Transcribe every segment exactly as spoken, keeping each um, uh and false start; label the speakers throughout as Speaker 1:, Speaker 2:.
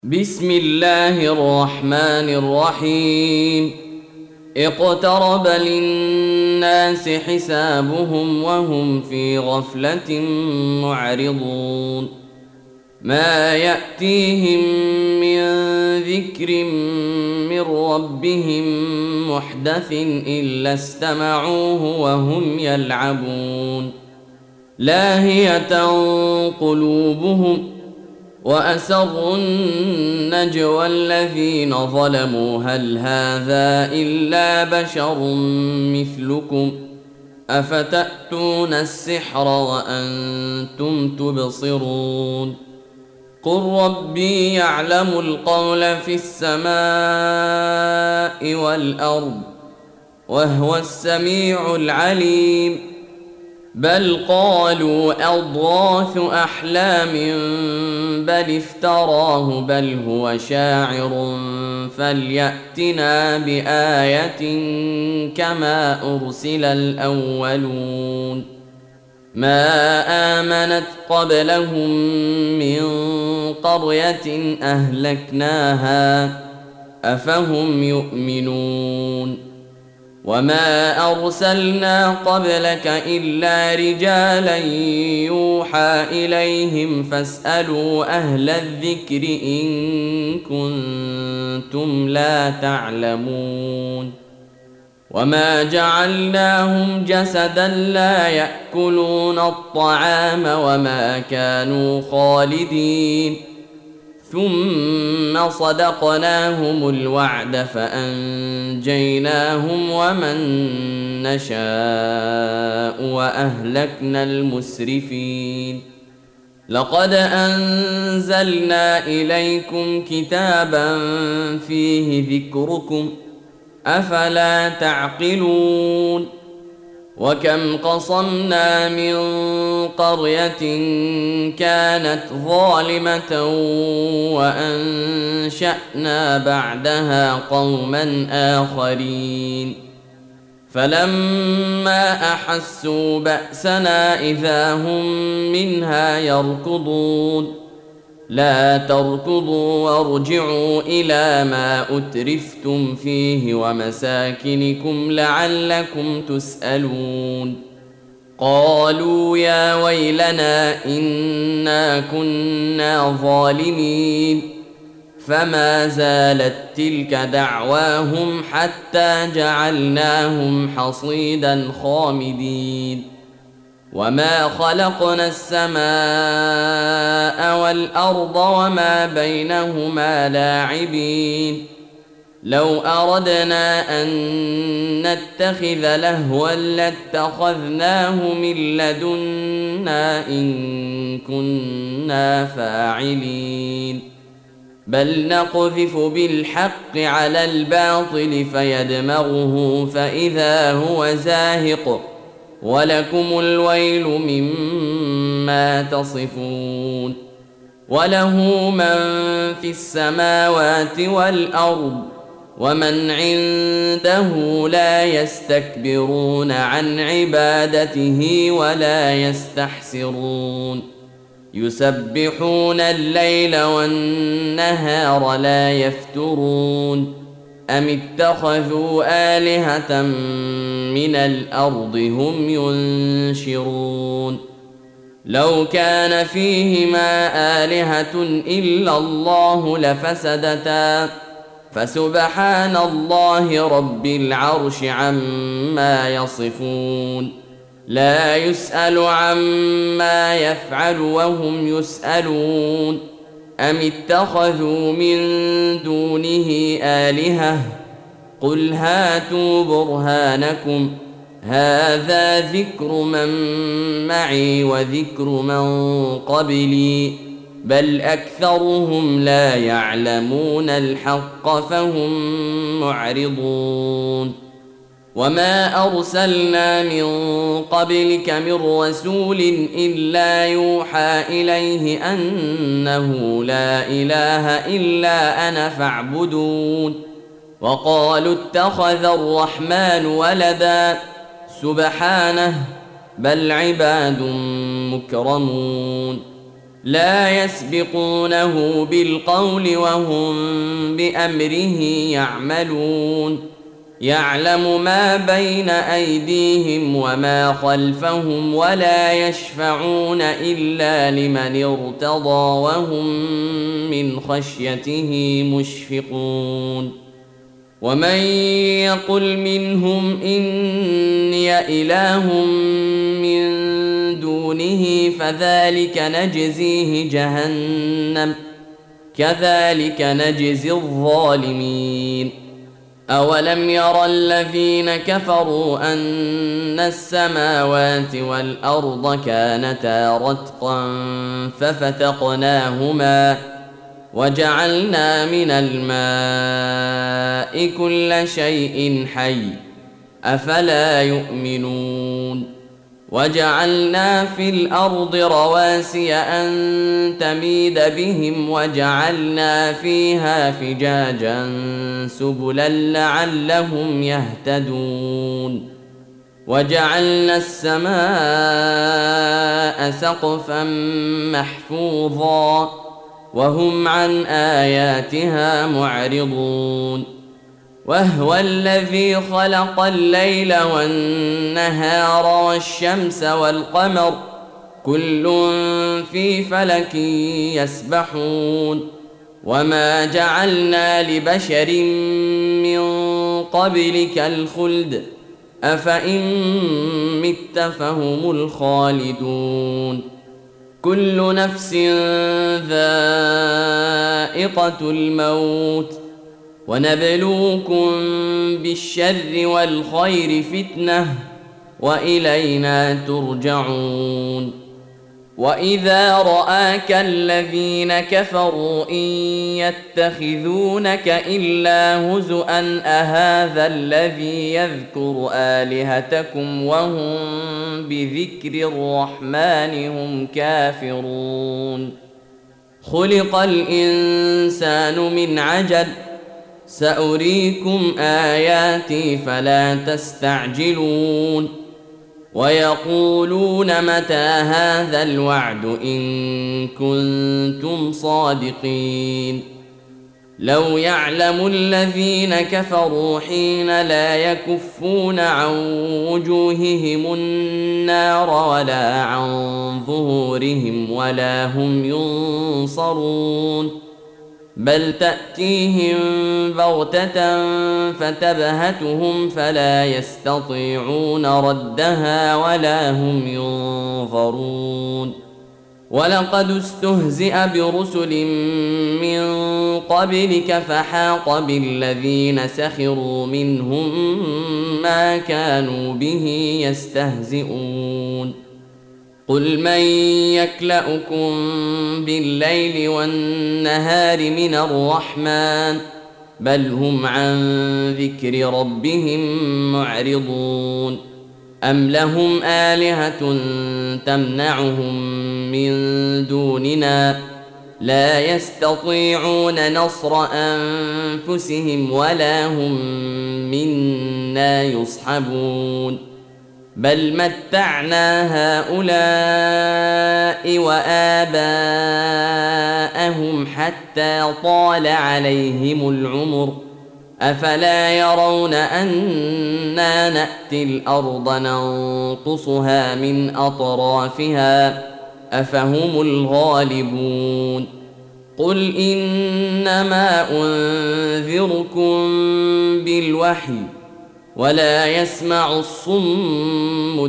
Speaker 1: بسم الله الرحمن الرحيم. اقترب للناس حسابهم وهم في غفلة معرضون. ما يأتيهم من ذكر من ربهم محدث إلا استمعوه وهم يلعبون. لاهية قلوبهم وأسروا النجوى الذين ظلموا هل هذا إلا بشر مثلكم أفتأتون السحر وأنتم تبصرون. قل ربي يعلم القول في السماء والأرض وهو السميع العليم. بل قالوا أضغاث أحلام بل افتراه بل هو شاعر فليأتنا بآية كما أرسل الأولون. ما آمنت قبلهم من قرية أهلكناها أفهم يؤمنون. وما أرسلنا قبلك إلا رجالا يوحى إليهم فاسألوا أهل الذكر إن كنتم لا تعلمون. وما جعلناهم جسدا لا يأكلون الطعام وما كانوا خالدين ثم صدقناهم الوعد فأنجيناهم ومن نشاء وأهلكنا المسرفين. لقد أنزلنا إليكم كتابا فيه ذكركم أفلا تعقلون. وكم قصمنا من قرية كانت ظالمة وأنشأنا بعدها قوما آخرين فلما أحسوا بأسنا إذا هم منها يركضون. لا تركضوا وارجعوا إلى ما أترفتم فيه ومساكنكم لعلكم تسألون. قالوا يا ويلنا إنا كنا ظالمين فما زالت تلك دعواهم حتى جعلناهم حصيدا خامدين. وما خلقنا السماء والأرض وما بينهما لاعبين. لو أردنا أن نتخذ لهوا لاتخذناه من لدنا إن كنا فاعلين. بل نقذف بالحق على الباطل فيدمغه فإذا هو زاهق ولكم الويل مما تصفون. وله من في السماوات والأرض ومن عنده لا يستكبرون عن عبادته ولا يستحسرون. يسبحون الليل والنهار لا يفترون. أم اتخذوا آلهة من الأرض هم ينشرون. لو كان فيهما آلهة إلا الله لفسدتا فسبحان الله رب العرش عما يصفون. لا يسأل عما يفعل وهم يسألون. أم اتخذوا من دونه آلهة قل هاتوا برهانكم هذا ذكر من معي وذكر من قبلي بل أكثرهم لا يعلمون الحق فهم معرضون. وما أرسلنا من قبلك من رسول إلا يوحى إليه أنه لا إله إلا أنا فاعبدون. وقالوا اتخذ الرحمن ولدا سبحانه بل عباد مكرمون. لا يسبقونه بالقول وهم بأمره يعملون يعلم ما بين أيديهم وما خلفهم ولا يشفعون إلا لمن ارتضى وهم من خشيته مشفقون ومن يقل منهم إني إله من دونه فذلك نجزيه جهنم كذلك نجزي الظالمين أولم ير الذين كفروا أن السماوات والأرض كانتا رتقا ففتقناهما وجعلنا من الماء كل شيء حي أفلا يؤمنون وجعلنا في الأرض رواسي أن تميد بهم وجعلنا فيها فجاجا سبلا لعلهم يهتدون وجعلنا السماء سقفا محفوظا وهم عن آياتها معرضون وهو الذي خلق الليل والنهار والشمس والقمر كل في فلك يسبحون وما جعلنا لبشر من قبلك الخلد أفإن مت فهم الخالدون كل نفس ذائقة الموت ونبلوكم بالشر والخير فتنة وإلينا ترجعون وإذا رآك الذين كفروا إن يتخذونك إلا هزؤا أهذا الذي يذكر آلهتكم وهم بذكر الرحمن هم كافرون خلق الإنسان من عجل سأريكم آياتي فلا تستعجلون ويقولون متى هذا الوعد إن كنتم صادقين لو يعلم الذين كفروا حين لا يكفون عن وجوههم النار ولا عن ظهورهم ولا هم ينصرون بل تأتيهم بغتة فتبهتهم فلا يستطيعون ردها ولا هم ينظرون ولقد استهزئ برسل من قبلك فحاق بالذين سخروا منهم ما كانوا به يستهزئون قل من يكلؤكم بالليل والنهار من الرحمن بل هم عن ذكر ربهم معرضون أم لهم آلهة تمنعهم من دوننا لا يستطيعون نصر أنفسهم ولا هم منا يصحبون بل متعنا هؤلاء وآباءهم حتى طال عليهم العمر أفلا يرون أنا نأتي الأرض ننقصها من أطرافها أفهم الغالبون قل إنما أنذركم بالوحي ولا يسمع الصم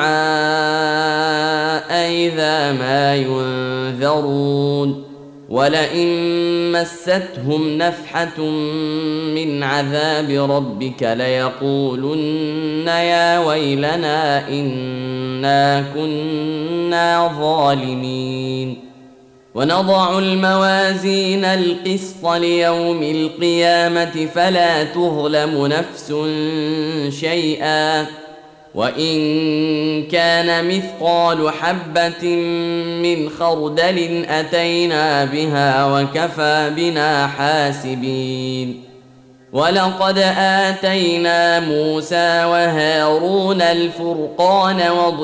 Speaker 1: الدعاء إذا ما ينذرون ولئن مستهم نفحة من عذاب ربك ليقولن يا ويلنا إنا كنا ظالمين ونضع الموازين القسط ليوم القيامة فلا تظلم نفس شيئا وإن كان مثقال حبة من خردل أتينا بها وكفى بنا حاسبين ولقد آتينا موسى وهارون الفرقان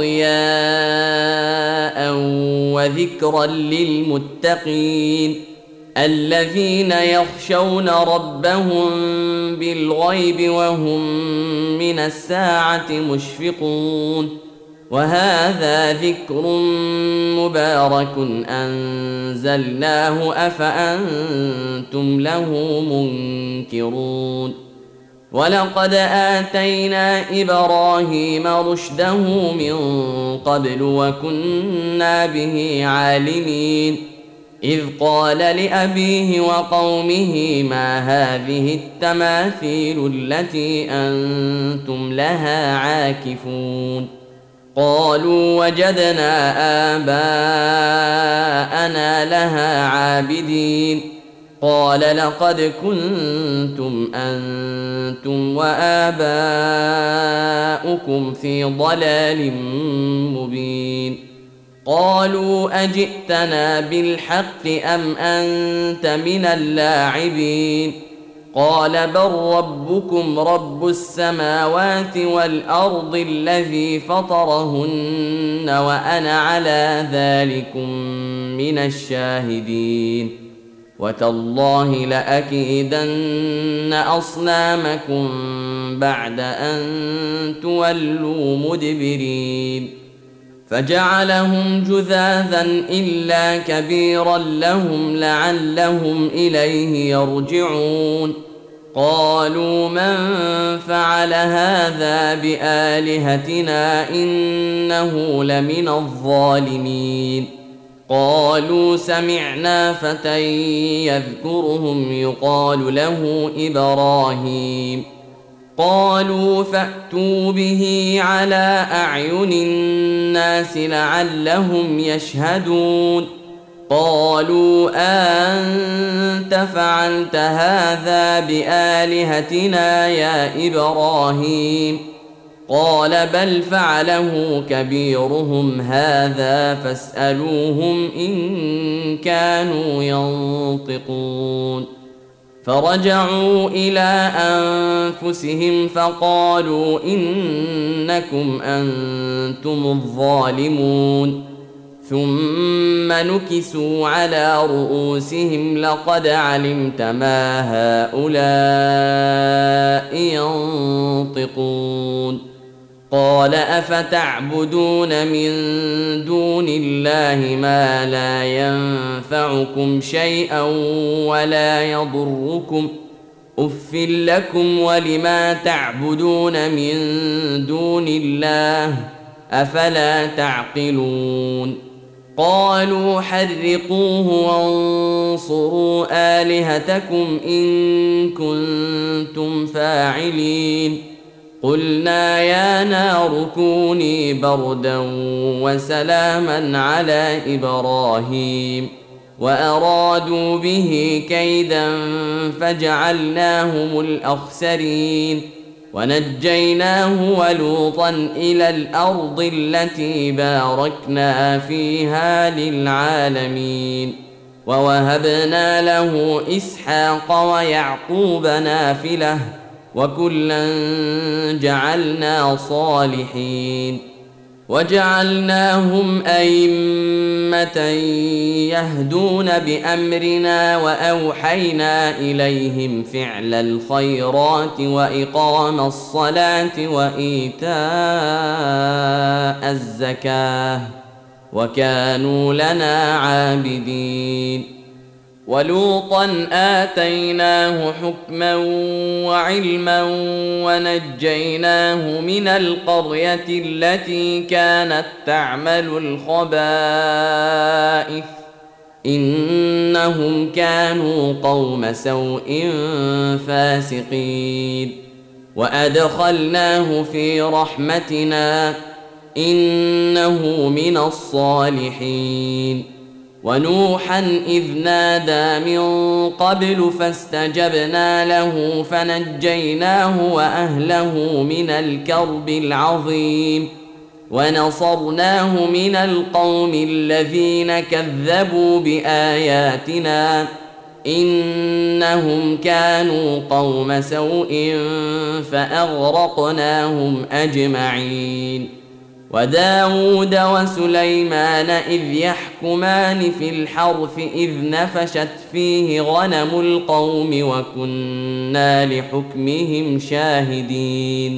Speaker 1: وضياء وذكرا للمتقين الذين يخشون ربهم بالغيب وهم من الساعة مشفقون. وهذا ذكر مبارك أنزلناه أفأنتم له منكرون. ولقد آتينا إبراهيم رشده من قبل وكنا به عالمين إذ قال لأبيه وقومه ما هذه التماثيل التي أنتم لها عاكفون. قالوا وجدنا آباءنا لها عابدين. قال لقد كنتم أنتم وآباؤكم في ضلال مبين. قالوا أجئتنا بالحق أم أنت من اللاعبين. قال بل ربكم رب السماوات والأرض الذي فطرهن وأنا على ذلكم من الشاهدين. وتالله لأكيدن أصنامكم بعد أن تولوا مدبرين. فجعلهم جذاذا إلا كبيرا لهم لعلهم إليه يرجعون. قالوا من فعل هذا بآلهتنا إنه لمن الظالمين. قالوا سمعنا فتى يذكرهم يقال له إبراهيم. قالوا فأتوا به على أعين الناس لعلهم يشهدون. قالوا أنت فعلت هذا بآلهتنا يا إبراهيم. قال بل فعله كبيرهم هذا فاسألوهم إن كانوا ينطقون. فرجعوا إلى أنفسهم فقالوا إنكم أنتم الظالمون. ثم نكسوا على رؤوسهم لقد علمت ما هؤلاء ينطقون. قال أفتعبدون من دون الله ما لا ينفعكم شيئا ولا يضركم أف لكم ولما تعبدون من دون الله أفلا تعقلون. قالوا حرقوه وانصروا آلهتكم إن كنتم فاعلين. قلنا يا نار كوني بردا وسلاما على إبراهيم وأرادوا به كيدا فجعلناهم الأخسرين. ونجيناه ولوطا إلى الأرض التي باركنا فيها للعالمين. ووهبنا له إسحاق ويعقوب نافلة وكلا جعلنا صالحين. وجعلناهم أئمة يهدون بأمرنا وأوحينا إليهم فعل الخيرات وإقام الصلاة وإيتاء الزكاة وكانوا لنا عابدين. ولوطا آتيناه حكما وعلما ونجيناه من القرية التي كانت تعمل الخبائث إنهم كانوا قوم سوء فاسقين. وأدخلناه في رحمتنا إنه من الصالحين. ونوحا إذ نادى من قبل فاستجبنا له فنجيناه وأهله من الكرب العظيم ونصرناه من القوم الذين كذبوا بآياتنا إنهم كانوا قوم سوء فأغرقناهم أجمعين. وداود وسليمان إذ يحكمان في الحرث إذ نفشت فيه غنم القوم وكنا لحكمهم شاهدين.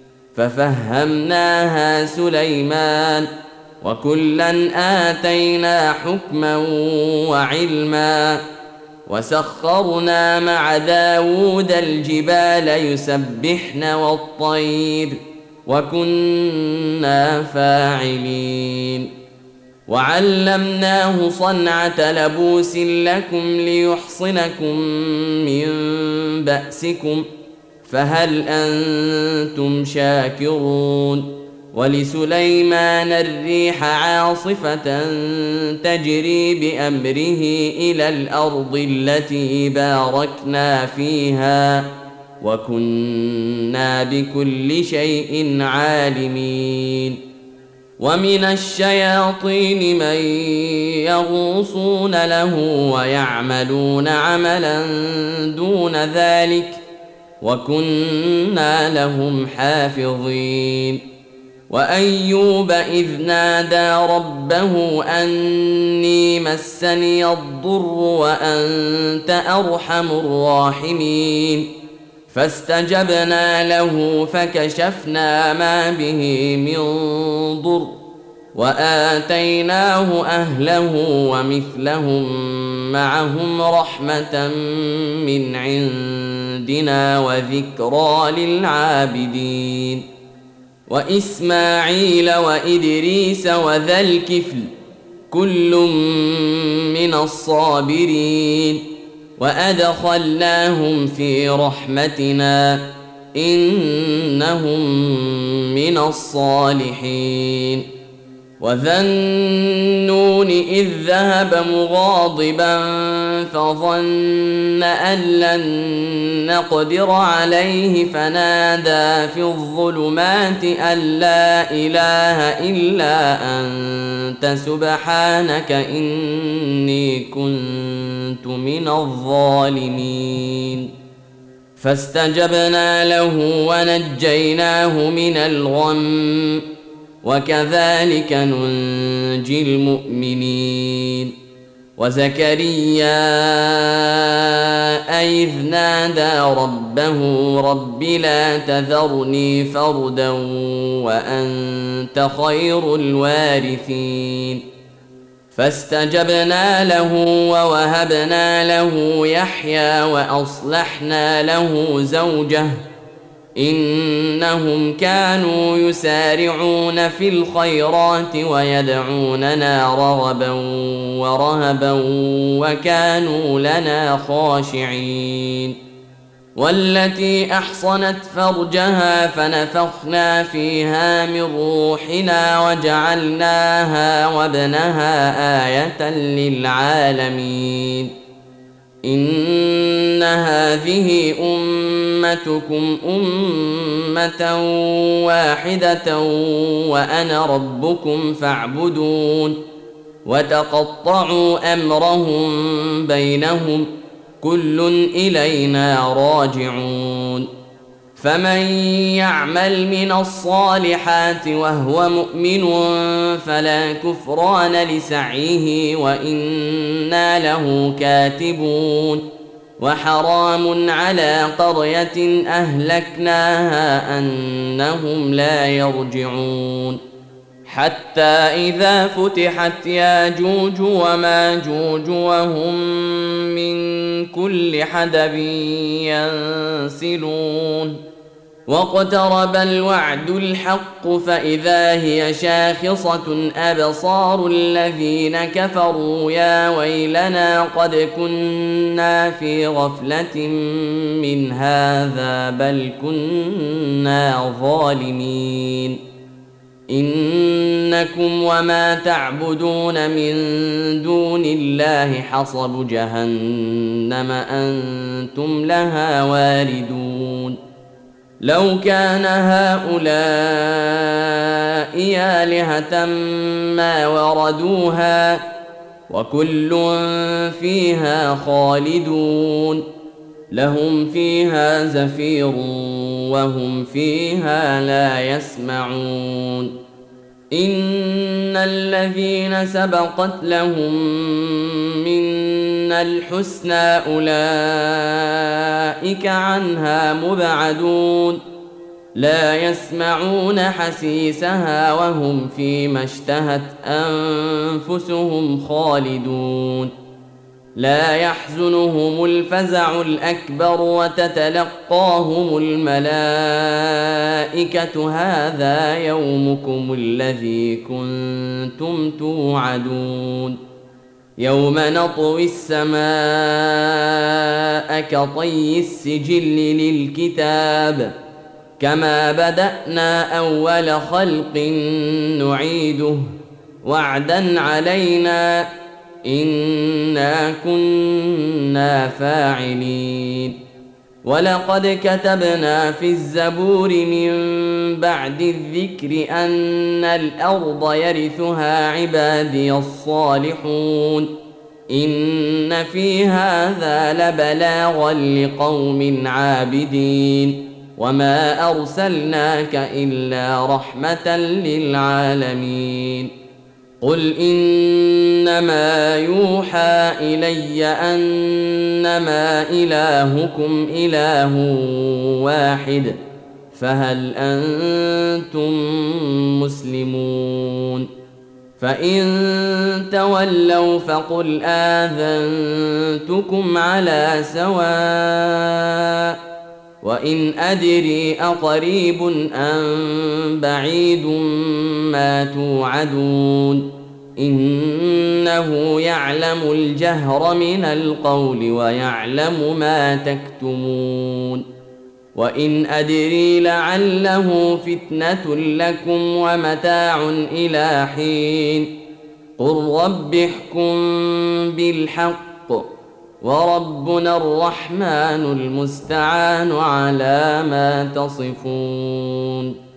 Speaker 1: ففهمناها سليمان وكلا آتينا حكما وعلما وسخرنا مع داود الجبال يسبحن والطير وكنا فاعلين. وعلمناه صنعة لبوس لكم ليحصنكم من بأسكم فهل أنتم شاكرون. ولسليمان الريح عاصفة تجري بأمره إلى الأرض التي باركنا فيها وكنا بكل شيء عالمين. ومن الشياطين من يغوصون له ويعملون عملا دون ذلك وكنا لهم حافظين. وأيوب إذ نادى ربه أني مسني الضر وأنت أرحم الراحمين فاستجبنا له فكشفنا ما به من ضر وآتيناه أهله ومثلهم معهم رحمة من عندنا وذكرى للعابدين. وإسماعيل وإدريس وذا الكفل كل من الصابرين وأدخلناهم في رحمتنا إنهم من الصالحين. وذا النون إذ ذهب مغاضبا فظن أن لن نقدر عليه فنادى في الظلمات أن لا إله إلا أنت سبحانك إني كنت من الظالمين. فاستجبنا له ونجيناه من الغم وكذلك ننجي المؤمنين. وزكريا إذ نادى ربه رب لا تذرني فردا وأنت خير الوارثين. فاستجبنا له ووهبنا له يحيى وأصلحنا له زوجه إنهم كانوا يسارعون في الخيرات ويدعوننا رغبا ورهبا وكانوا لنا خاشعين. والتي أحصنت فرجها فنفخنا فيها من روحنا وجعلناها وابنها آية للعالمين. إن هذه أمتكم أمة واحدة وأنا ربكم فاعبدون. وتقطعوا أمرهم بينهم كل إلينا راجعون. فمن يعمل من الصالحات وهو مؤمن فلا كفران لسعيه وإنا له كاتبون. وحرام على قرية أهلكناها أنهم لا يرجعون. حتى إذا فتحت ياجوج وماجوج وهم من كل حدب ينسلون. واقترب الوعد الحق فإذا هي شاخصة أبصار الذين كفروا يا ويلنا قد كنا في غفلة من هذا بل كنا ظالمين. إنكم وما تعبدون من دون الله حصب جهنم أنتم لها واردون. لو كان هؤلاء آلهة ما وردوها وكل فيها خالدون لهم فيها زفير وهم فيها لا يسمعون إن الذين سبقت لهم منا الحسنى أولئك عنها مبعدون لا يسمعون حسيسها وهم فيما اشتهت أنفسهم خالدون لا يحزنهم الفزع الأكبر وتتلقاهم الملائكة هذا يومكم الذي كنتم توعدون يوم نطوي السماء كطي السجل للكتاب كما بدأنا أول خلق نعيده وعدا علينا إنا كنا فاعلين ولقد كتبنا في الزبور من بعد الذكر أن الأرض يرثها عبادي الصالحون إن في هذا لبلاغا لقوم عابدين وما أرسلناك إلا رحمة للعالمين قل إنما يوحى إلي أنما إلهكم إله واحد فهل أنتم مسلمون فإن تولوا فقل آذنتكم على سواء وإن أدري أقريب أم بعيد ما توعدون إنه يعلم الجهر من القول ويعلم ما تكتمون وإن أدري لعله فتنة لكم ومتاع إلى حين قل رب احكم بالحق وربنا الرحمن المستعان على ما تصفون